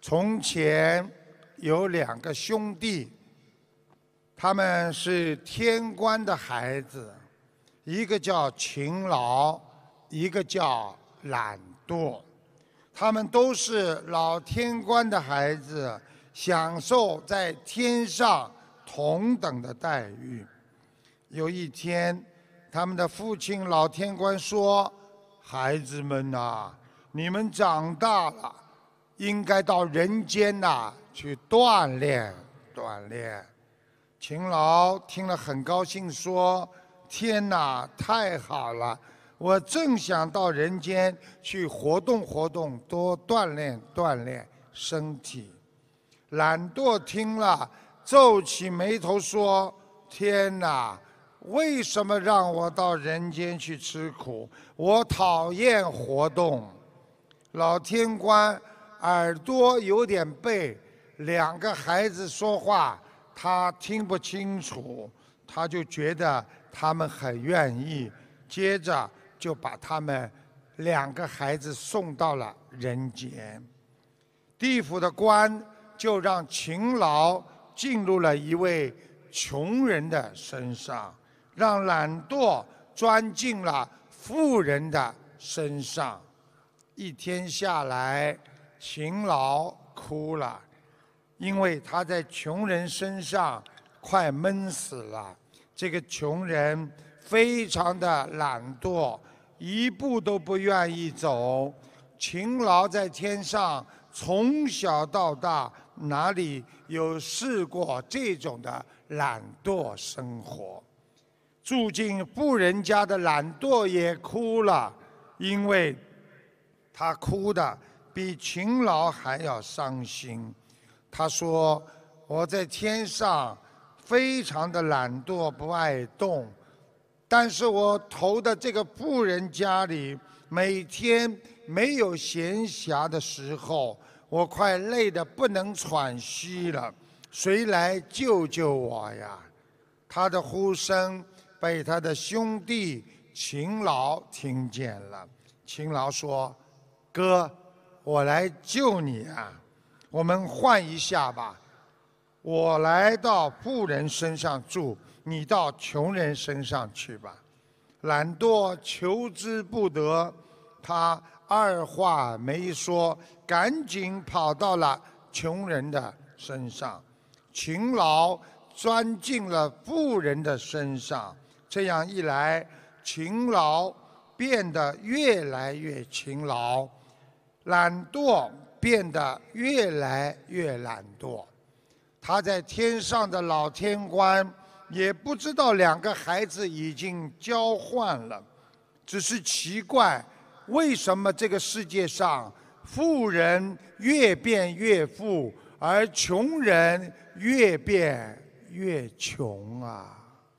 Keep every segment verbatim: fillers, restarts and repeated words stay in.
从前有两个兄弟，他们是天官的孩子，一个叫勤劳，一个叫懒惰。他们都是老天官的孩子，享受在天上同等的待遇。有一天，他们的父亲老天官说：“孩子们呐、啊，你们长大了，应该到人间呐、啊、去锻炼锻炼。”勤劳听了很高兴，说：“天哪，太好了！我正想到人间去活动活动，多锻炼锻炼身体。”懒惰听了，皱起眉头说：“天哪！为什么让我到人间去吃苦？我讨厌活动。”老天官耳朵有点背，两个孩子说话他听不清楚，他就觉得他们很愿意，接着就把他们两个孩子送到了人间。地府的官就让勤劳进入了一位穷人的身上，让懒惰钻进了富人的身上。一天下来，勤劳哭了，因为他在穷人身上快闷死了。这个穷人非常的懒惰，一步都不愿意走。勤劳在天上从小到大哪里有试过这种的懒惰生活？住进富人家的懒惰也哭了，因为他哭得比勤劳还要伤心。他说：“我在天上非常的懒惰，不爱动，但是我投的这个富人家里，每天没有闲暇的时候，我快累得不能喘息了，谁来救救我呀？”他的呼声被他的兄弟勤劳听见了。勤劳说：“哥，我来救你啊！我们换一下吧，我来到富人身上住，你到穷人身上去吧。”懒惰求之不得，他二话没说，赶紧跑到了穷人的身上。勤劳钻进了富人的身上，这样一来，勤劳变得越来越勤劳，懒惰变得越来越懒惰。他在天上的老天官也不知道两个孩子已经交换了，只是奇怪，为什么这个世界上富人越变越富，而穷人越变越穷啊？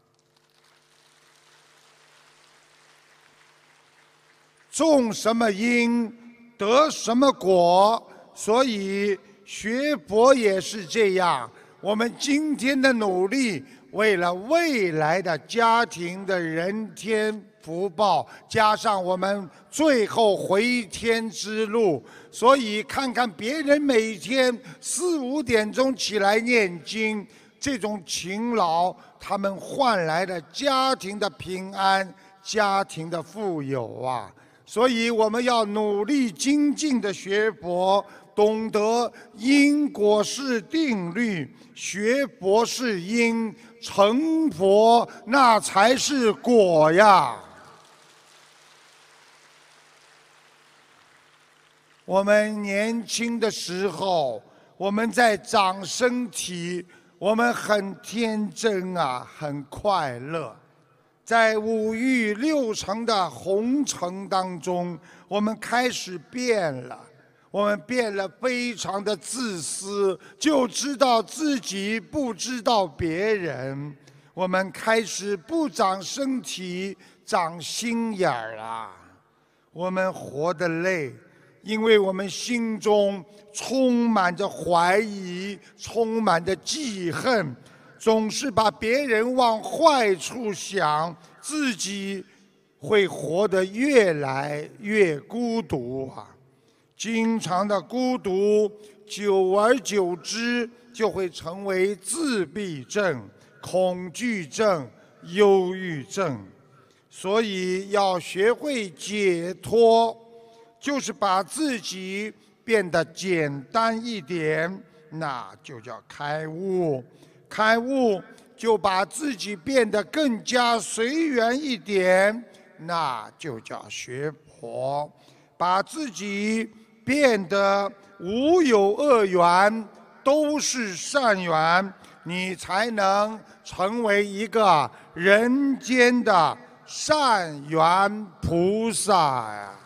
种什么因得什么果，所以学佛也是这样。我们今天的努力，为了未来的家庭的人天福报，加上我们最后回天之路，所以看看别人每天四五点钟起来念经，这种勤劳，他们换来了家庭的平安，家庭的富有啊！所以我们要努力精进的学佛，懂得因果是定律，学佛是因，成佛那才是果呀！我们年轻的时候，我们在长身体，我们很天真啊，很快乐。在五欲六尘的红尘当中，我们开始变了，我们变了，非常的自私，就知道自己，不知道别人。我们开始不长身体，长心眼儿了。我们活得累，因为我们心中充满着怀疑，充满着记恨，总是把别人往坏处想，自己会活得越来越孤独啊！ 经常的孤独，久而久之就会成为自闭症、恐惧症、忧郁症。所以要学会解脱，就是把自己变得简单一点，那就叫开悟。开悟就把自己变得更加随缘一点，那就叫学佛。把自己变得无有恶缘，都是善缘，你才能成为一个人间的善缘菩萨呀。